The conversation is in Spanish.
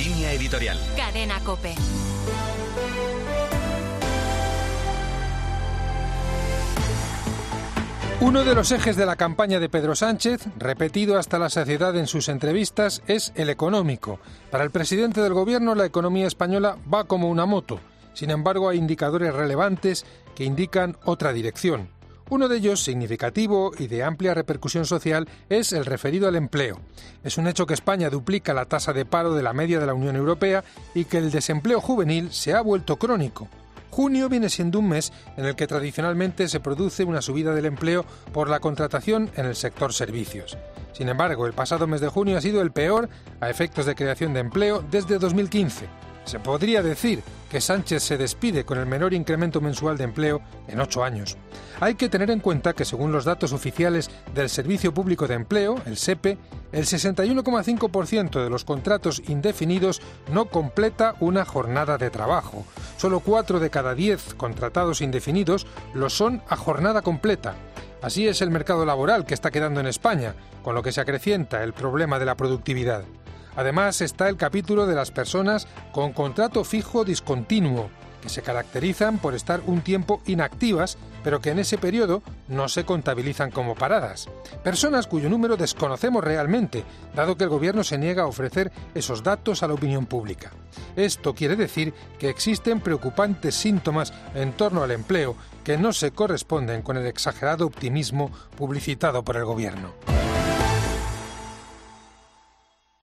Línea editorial. Cadena COPE. Uno de los ejes de la campaña de Pedro Sánchez, repetido hasta la saciedad en sus entrevistas, es el económico. Para el presidente del Gobierno, la economía española va como una moto. Sin embargo, hay indicadores relevantes que indican otra dirección. Uno de ellos, significativo y de amplia repercusión social, es el referido al empleo. Es un hecho que España duplica la tasa de paro de la media de la Unión Europea y que el desempleo juvenil se ha vuelto crónico. Junio viene siendo un mes en el que tradicionalmente se produce una subida del empleo por la contratación en el sector servicios. Sin embargo, el pasado mes de junio ha sido el peor a efectos de creación de empleo desde 2015. Se podría decir que Sánchez se despide con el menor incremento mensual de empleo en 8 años. Hay que tener en cuenta que, según los datos oficiales del Servicio Público de Empleo, el SEPE, el 61,5% de los contratos indefinidos no completa una jornada de trabajo. Solo 4 de cada 10 contratados indefinidos lo son a jornada completa. Así es el mercado laboral que está quedando en España, con lo que se acrecienta el problema de la productividad. Además está el capítulo de las personas con contrato fijo discontinuo, que se caracterizan por estar un tiempo inactivas, pero que en ese periodo no se contabilizan como paradas. Personas cuyo número desconocemos realmente, dado que el Gobierno se niega a ofrecer esos datos a la opinión pública. Esto quiere decir que existen preocupantes síntomas en torno al empleo que no se corresponden con el exagerado optimismo publicitado por el Gobierno.